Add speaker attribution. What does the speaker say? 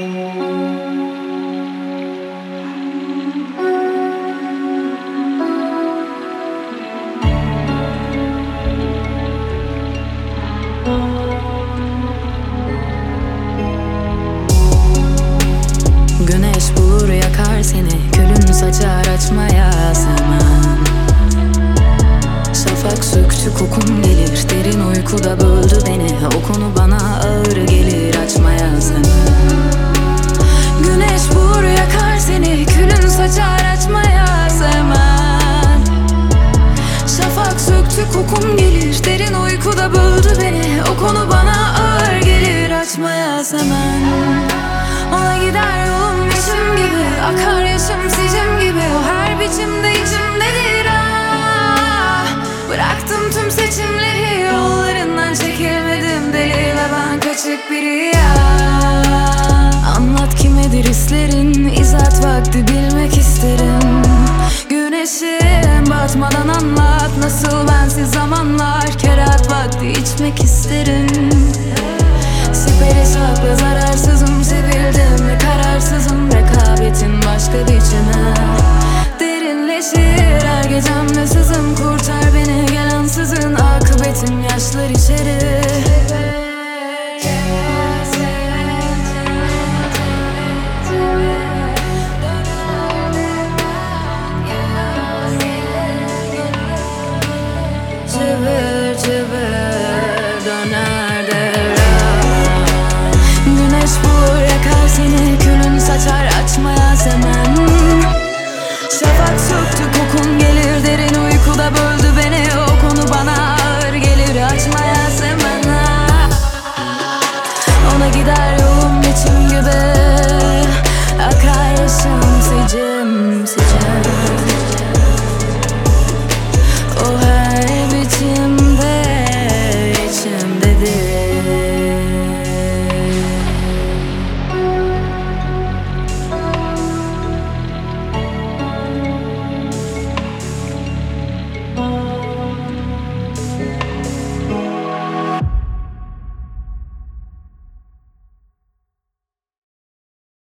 Speaker 1: Güneş bulur yakar seni, külün saçar açmaya sevmem. Şafak söktü kokun gelir, derin uykuda böldü beni. O konu bana ağır gelir, açmaya sevmem. Güneş bulur yakar seni, külün saçar açmaya sevmem. Şafak söktü kokun gelir, derin uykuda böldü beni. O konu bana ağır gelir, açmaya sevmem. Ona gider yolum biçim gibi, akar yaşım sicim gibi. O her biçimde içimdedir ah. Bıraktım tüm seçimleri, yollarından çekilmedim deli ve ben kaçık biri ya. Anlat kimedir hislerin, izat vakti bilmek isterim. Güneşim batmadan anlat, nasıl bensiz zamanlar. Kerat vakti içmek isterim. Siperi sakla zararsızım, sevildim ve kararsızım. Rekabetin başka biçimi derinleşir her gecemde sızım. Kurtar beni gel ansızın, akıbetim yaşlar içeri. Çevir çevir döner devran. Güneş bulur yakar seni, külün saçar açmaya sevmem. Şafak söktü